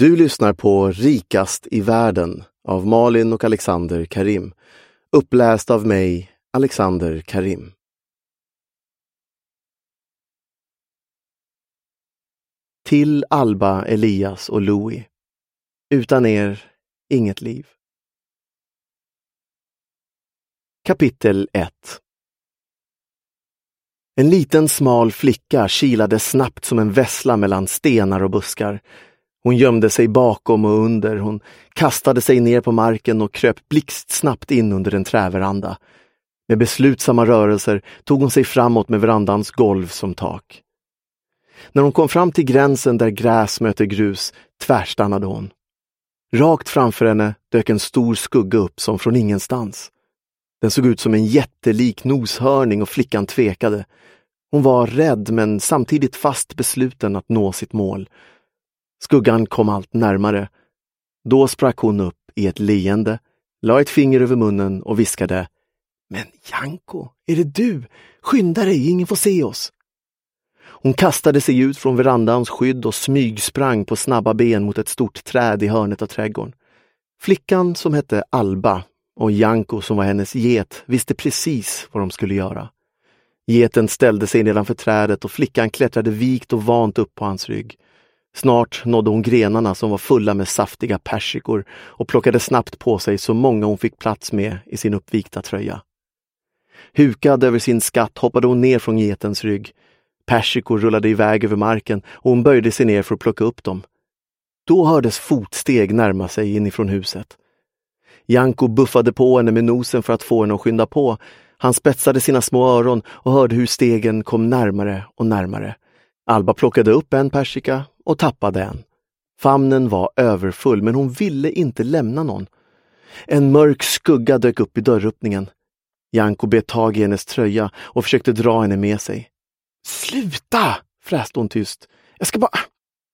Du lyssnar på Rikast i världen av Malin och Alexander Karim. Uppläst av mig, Alexander Karim. Till Alba, Elias och Louis. Utan er, inget liv. Kapitel 1. En liten smal flicka kilade snabbt som en vessla mellan stenar och buskar. Hon gömde sig bakom och under, hon kastade sig ner på marken och kröp blixtsnabbt in under en träveranda. Med beslutsamma rörelser tog hon sig framåt med verandans golv som tak. När hon kom fram till gränsen där gräs möter grus tvärstannade hon. Rakt framför henne dök en stor skugga upp som från ingenstans. Den såg ut som en jättelik noshörning och flickan tvekade. Hon var rädd men samtidigt fast besluten att nå sitt mål. Skuggan kom allt närmare. Då sprack hon upp i ett leende, la ett finger över munnen och viskade: "Men Janko, är det du? Skynda dig, ingen får se oss." Hon kastade sig ut från verandans skydd och smygsprang på snabba ben mot ett stort träd i hörnet av trädgården. Flickan som hette Alba och Janko som var hennes get visste precis vad de skulle göra. Geten ställde sig nedanför trädet och flickan klättrade vikt och vant upp på hans rygg. Snart nådde hon grenarna som var fulla med saftiga persikor och plockade snabbt på sig så många hon fick plats med i sin uppvikta tröja. Hukad över sin skatt hoppade hon ner från getens rygg. Persikor rullade iväg över marken och hon böjde sig ner för att plocka upp dem. Då hördes fotsteg närma sig inifrån huset. Janko buffade på henne med nosen för att få henne att skynda på. Han spetsade sina små öron och hörde hur stegen kom närmare och närmare. Alba plockade upp en persika och tappade en. Famnen var överfull men hon ville inte lämna någon. En mörk skugga dök upp i dörröppningen. Janko bet tag i hennes tröja och försökte dra henne med sig. "Sluta!" fräste hon tyst. "Jag ska bara..."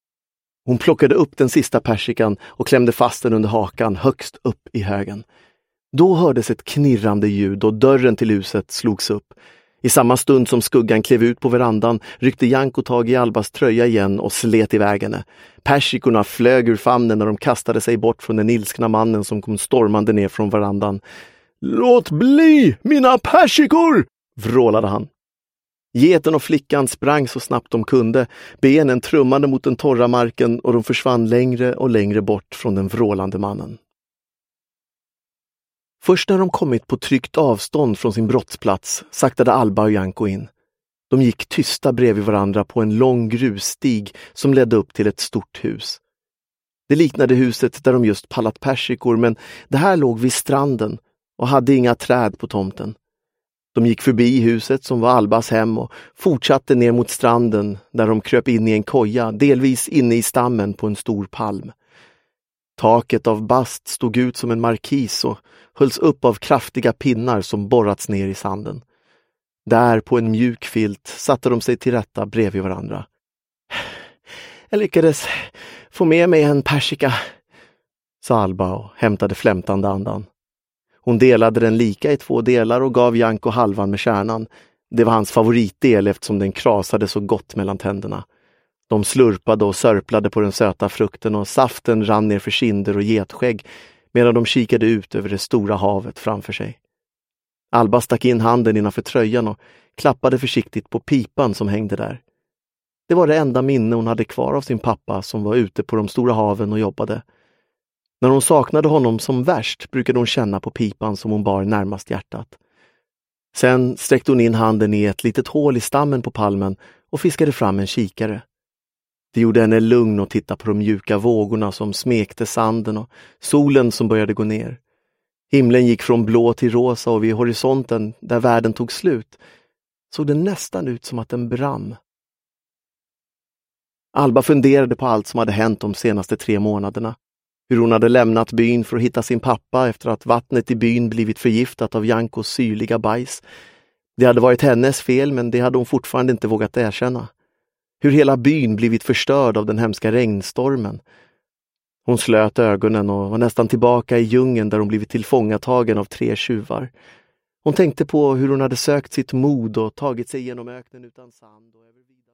Hon plockade upp den sista persikan och klämde fast den under hakan högst upp i högen. Då hördes ett knirrande ljud och dörren till huset slogs upp. I samma stund som skuggan klev ut på verandan ryckte Janko tag i Albas tröja igen och slet iväg henne. Persikorna flög ur famnen när de kastade sig bort från den ilskna mannen som kom stormande ner från verandan. "Låt bli, mina persikor!" vrålade han. Geten och flickan sprang så snabbt de kunde. Benen trummade mot den torra marken och de försvann längre och längre bort från den vrålande mannen. Först när de kommit på tryggt avstånd från sin brottsplats saktade Alba och Janko in. De gick tysta bredvid varandra på en lång grusstig som ledde upp till ett stort hus. Det liknade huset där de just pallat persikor men det här låg vid stranden och hade inga träd på tomten. De gick förbi huset som var Albas hem och fortsatte ner mot stranden där de kröp in i en koja, delvis inne i stammen på en stor palm. Taket av bast stod ut som en markis och hölls upp av kraftiga pinnar som borrats ner i sanden. Där på en mjuk filt satte de sig till rätta bredvid varandra. "Jag lyckades få med mig en persika", sa Alba och hämtade flämtande andan. Hon delade den lika i 2 delar och gav Janko halvan med kärnan. Det var hans favoritdel eftersom den krasade så gott mellan tänderna. De slurpade och sörplade på den söta frukten och saften rann ner för kinder och getskägg medan de kikade ut över det stora havet framför sig. Alba stack in handen innanför tröjan och klappade försiktigt på pipan som hängde där. Det var det enda minne hon hade kvar av sin pappa som var ute på de stora haven och jobbade. När hon saknade honom som värst brukade hon känna på pipan som hon bar närmast hjärtat. Sen sträckte hon in handen i ett litet hål i stammen på palmen och fiskade fram en kikare. Det gjorde henne lugn att titta på de mjuka vågorna som smekte sanden och solen som började gå ner. Himlen gick från blå till rosa och vid horisonten, där världen tog slut, såg det nästan ut som att den brann. Alba funderade på allt som hade hänt de senaste 3 månaderna. Hur hon hade lämnat byn för att hitta sin pappa efter att vattnet i byn blivit förgiftat av Jankos syrliga bajs. Det hade varit hennes fel men det hade hon fortfarande inte vågat erkänna. Hur hela byn blivit förstörd av den hemska regnstormen. Hon slöt ögonen och var nästan tillbaka i djungeln där hon blivit tillfångatagen av 3 tjuvar. Hon tänkte på hur hon hade sökt sitt mod och tagit sig genom öknen utan sand och över